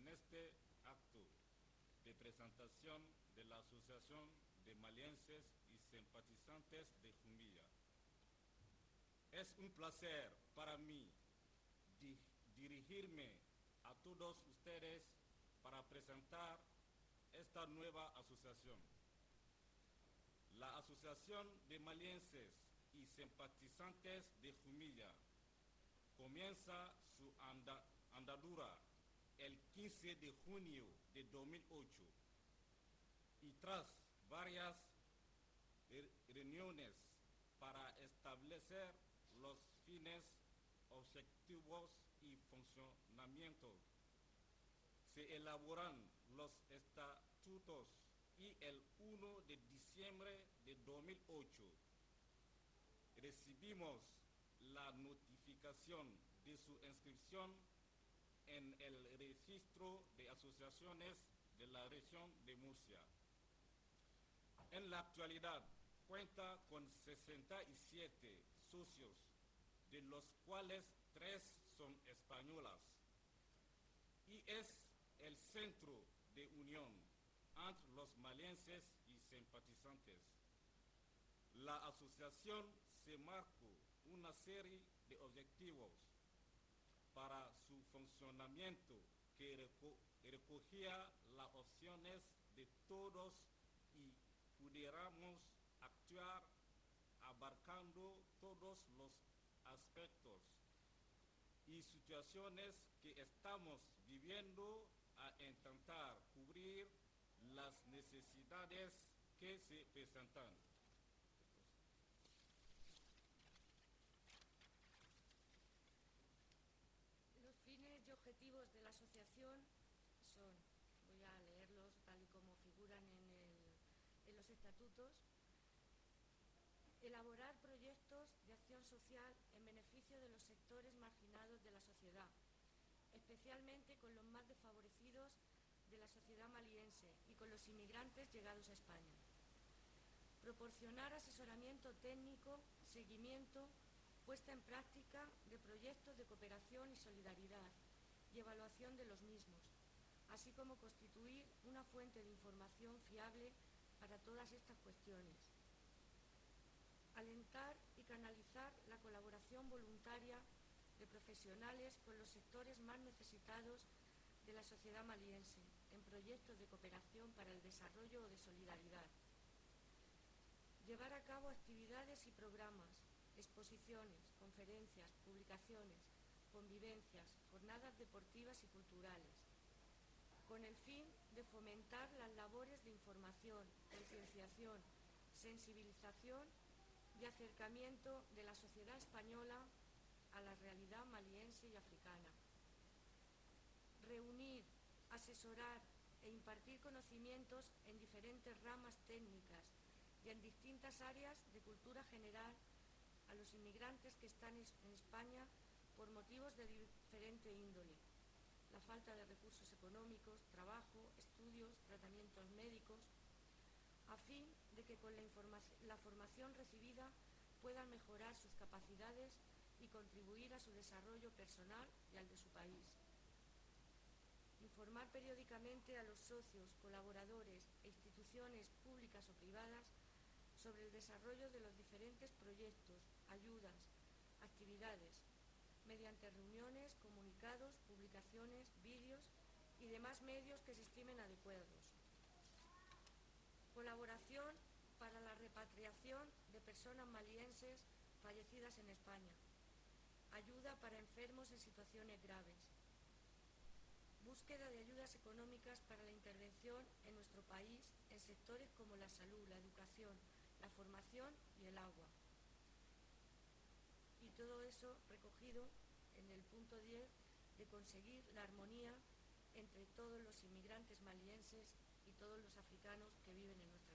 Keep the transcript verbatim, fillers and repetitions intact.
en este acto de presentación de la Asociación de Malienses y Simpatizantes de Jumilla. Es un placer para mí di dirigirme a todos ustedes para presentar esta nueva asociación. La Asociación de Malienses y Simpatizantes de Jumilla comienza su anda andadura el quince de junio de dos mil ocho y tras varias reuniones para establecer los fines, objetivos y funcionamiento, se elaboran los estatutos y el primero de diciembre de dos mil ocho recibimos la notificación de su inscripción en el registro de asociaciones de la región de Murcia. En la actualidad cuenta con sesenta y siete socios, de los cuales tres son españolas, y es el centro de unión entre los malienses y simpatizantes. La asociación se marcó una serie de objetivos para su funcionamiento que reco recogía las opciones de todos y pudiéramos actuar abarcando todos los aspectos y situaciones que estamos viviendo a intentar cubrir las necesidades que se presentan. Los fines y objetivos de la asociación son, voy a leerlos tal y como figuran en, el, en los estatutos: elaborar proyectos de acción social en beneficio de los sectores marginados de la sociedad, especialmente con los más desfavorecidos de la sociedad maliense y con los inmigrantes llegados a España. Proporcionar asesoramiento técnico, seguimiento, puesta en práctica de proyectos de cooperación y solidaridad y evaluación de los mismos, así como constituir una fuente de información fiable para todas estas cuestiones. Alentar y canalizar la colaboración voluntaria de profesionales con los sectores más necesitados de la sociedad maliense en proyectos de cooperación para el desarrollo o de solidaridad. Llevar a cabo actividades y programas, exposiciones, conferencias, publicaciones, convivencias, jornadas deportivas y culturales, con el fin de fomentar las labores de información, concienciación, sensibilización y acercamiento de la sociedad española a la realidad maliense y africana. Reunir, asesorar e impartir conocimientos en diferentes ramas técnicas y en distintas áreas de cultura general a los inmigrantes que están en España por motivos de diferente índole: la falta de recursos económicos, trabajo, estudios, tratamientos médicos, a fin de que con la, la formación recibida puedan mejorar sus capacidades y contribuir a su desarrollo personal y al de su país. Informar periódicamente a los socios, colaboradores e instituciones públicas o privadas sobre el desarrollo de los diferentes proyectos, ayudas, actividades, mediante reuniones, comunicados, publicaciones, vídeos y demás medios que se estimen adecuados. Colaboración para la repatriación de personas malienses fallecidas en España. Ayuda para enfermos en situaciones graves. Búsqueda de ayudas económicas para la intervención en nuestro país en sectores como la salud, la educación, la formación y el agua. Y todo eso recogido en el punto diez de conseguir la armonía entre todos los inmigrantes malienses y todos los africanos que viven en nuestro país.